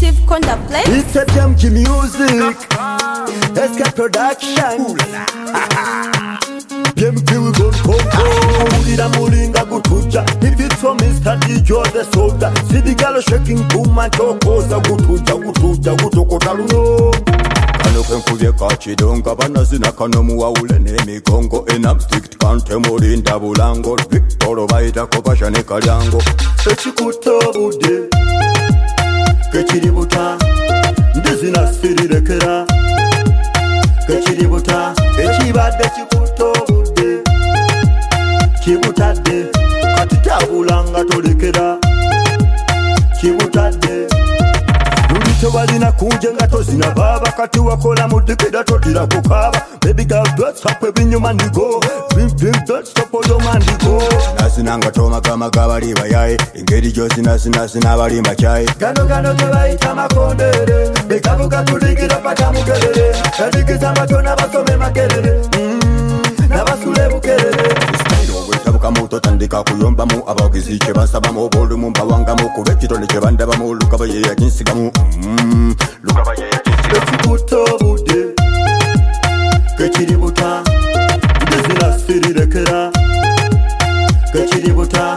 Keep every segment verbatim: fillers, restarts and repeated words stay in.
Steve Konda play. It's a jam music. S K production. B M K we gon' conquer. Mulira mulinga gutuja. If it's for Mister D J the soda. See the girl shaking boom and chokoza gutuja gutuja gutokota luno. Kano kwenkubye kachidonga banazina kano muwawule n'emigongo enamstick kante mulinda bulango Victor baita kopasha ne kalyango ekikutobude kekiributa ndizina sirirekera kekiributa ekibadde kikutobude kibutadde kati tabulanga tolekera kibutadde Lulito balina kunje nga tozina baba kati wakola mudikida todira kukaba Baby girl don't stop ebinyuma ndigo Bim bim don't stop oyo mandigo Nasinanga toma kama kabali bayaye Ingeri josi nasinasi nabali machaye Gano gano tebaita makondere Bekabuka tulikira pata mukelele Yadikiza matona basome makelele Mmm, nabasule bukelele Kamuto tandika kuyombamu abagizi che basabamu volumu mpawangamo kuve kitone che bandabamu lukaba ye yakinsigamu mm lukaba ye yakinsigamu ekikutobude kekiributa ndizina sirirekera kekiributa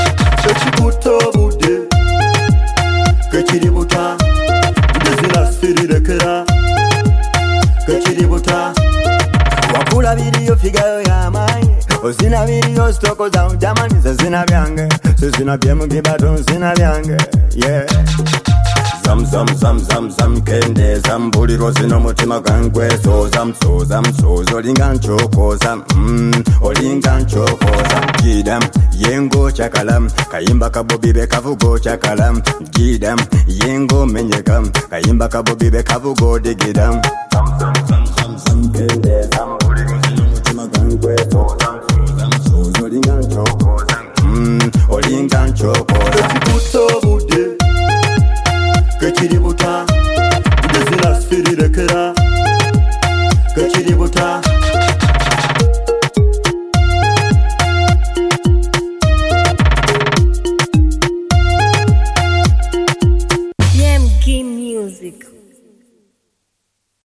ekikutobude kekiributa ndizina sirirekera kekiributa wakula biriyo figayo yamaye Ozina video stoko za ujamani Zezina byange Zezina biemu gibato zina byange Yeah Zam zam zam zam zam kende Zam buli rozino mutima gangwe So zam so zam so Zolinga nchoko zam Mmm Olinga nchoko zam Jidam Yengo chakalam Kayimba kabobibe kavugo chakalam Jidam Yengo menyekam Kayimba kabobibe kavugo digidam Zam zam zam zam zam kende Zam buli rozino mutima gangwe So zam Olinga nchoko, mm, olinga nchoko, ekikutobu